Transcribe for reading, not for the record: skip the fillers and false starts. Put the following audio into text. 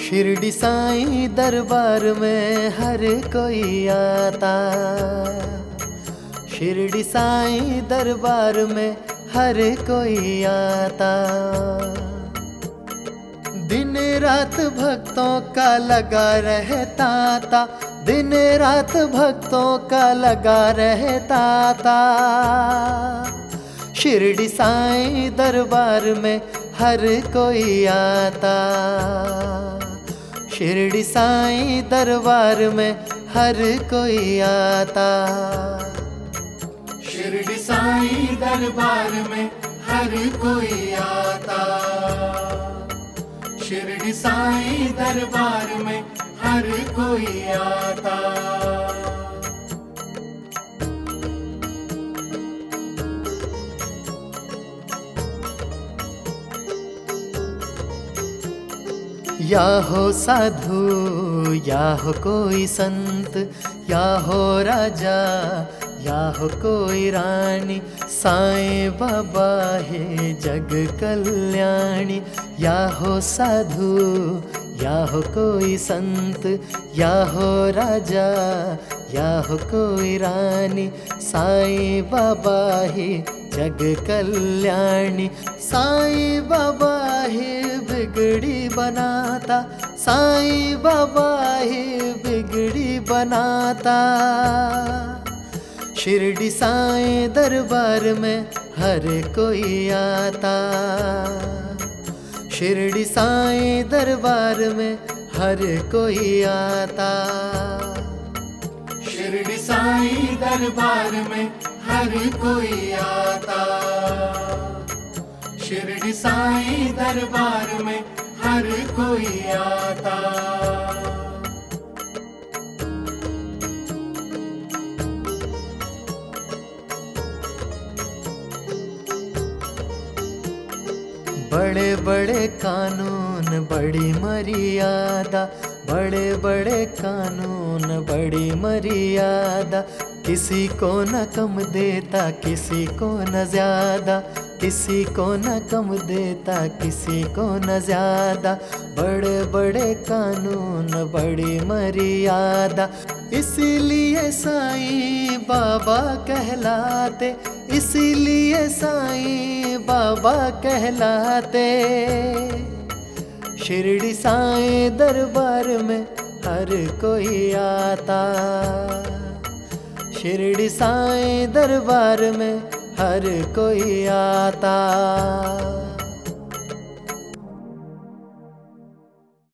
शिरडी साईं दरबार में हर कोई आता। शिरडी साईं दरबार में हर कोई आता। दिन रात भक्तों का लगा रहता था, दिन रात भक्तों का लगा रहता था। शिरडी साईं दरबार में हर कोई आता। शिरडी साईं दरबार में हर कोई आता। शिरडी साईं दरबार में हर कोई आता। शिरडी साईं दरबार में हर कोई आता। या हो साधु या हो कोई संत, या हो राजा या हो कोई रानी, साईं बाबा है जग कल्याणी। या हो साधु या हो कोई संत, या हो राजा या हो कोई रानी, साईं बाबा है जग कल्याणी। साईं बाबा है बिगड़ी बनाता, साईं बाबा है बिगड़ी बनाता। शिरडी साईं दरबार में हर कोई आता। शिरडी साईं दरबार में हर कोई आता। शिरडी साईं दरबार में हर कोई आता। शिरडी साईं दरबार में हर कोई आता। बड़े बड़े कानून बड़ी मर्यादा, बड़े बड़े कानून बड़ी मर्यादा। किसी को न कम देता किसी को न ज्यादा, किसी को न कम देता किसी को न ज्यादा। बड़े बड़े कानून बड़ी मर्यादा, इसीलिए साईं बाबा कहलाते, इसीलिए साईं बाबा कहलाते। शिरडी साईं दरबार में हर कोई आता। शिरडी साईं दरबार में हर कोई आता।